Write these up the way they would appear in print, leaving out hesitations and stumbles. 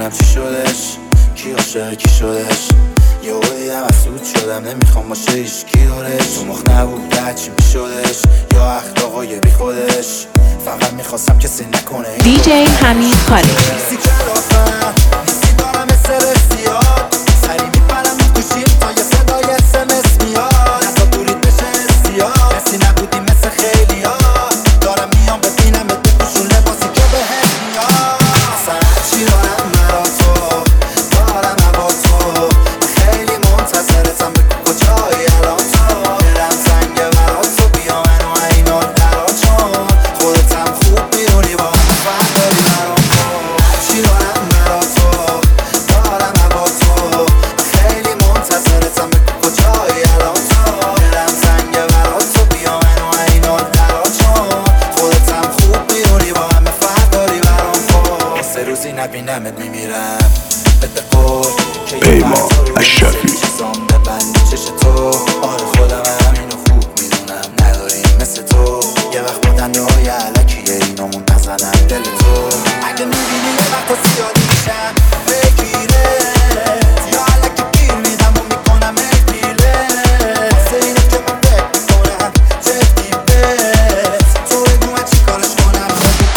نمیدونم چی شدش، کی عاشق کی شدش. یهو دیدم مسعود شدم، نمیخوام باشه هیچکی دورش. تو مخ نبود چی میشدش، یا اخلاقای بی خودش. فقط میخواستم کسی نکنه DJ حمید خالقی. نیستی کلافم، نیستی دارم مثل رفیات. سری میپرم میکوشیم تا یه صدای SMS میاد. نزا دورید بشه استیاد، کسی نبودی مثل خیلیا. دارم میام ببینم بپوشون لباسی که بهت میاد. اصلا هرچی دارم مرا تو، دارم هوا تو. خیلی منتظرتم، بگو کجایی الان تو. دلم سنگه برا تو، بیا منو اینو درا چون خودتم خوب میدونی با همه فرق داری برام تو. هرچی دارم مرا تو، دارم هوا تو. خیلی منتظرتم، بگو کجایی الان تو. دلم سنگه برا تو، بیا منو اینو درا چون خودتم خوب میدونی با همه فرق داری برام تو. سه روزی نبینمت میمیرم، بده قول که پیمان اشرفی. چیزام ببندی چش تو. آره خودم همینو خوب میدونم، نداریم مثل تو. یه وقت با دنده علکیه اینامون نزنن دل تو. اگه میبینی یه وقت زیادی میشم بگیره، یا علکی گیر میدم و میکنم پیله. واسه اینه که من فکر میکنم جدی بهت. تو بگو من چی کارش کنم،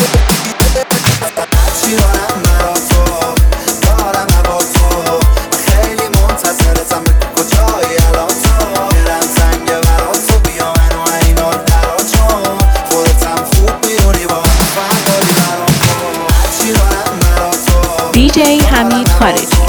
چی دارم مرا تو، دارم هوا تو. خیلی منتظرتم، بگو کجایی الان تو. دلم سنگه برا تو، بیا منو اینو درا چون خودتم خوب میدونی با همه فرق داری برام تو. چی دارم مرا تو، DJ حمید خالقی.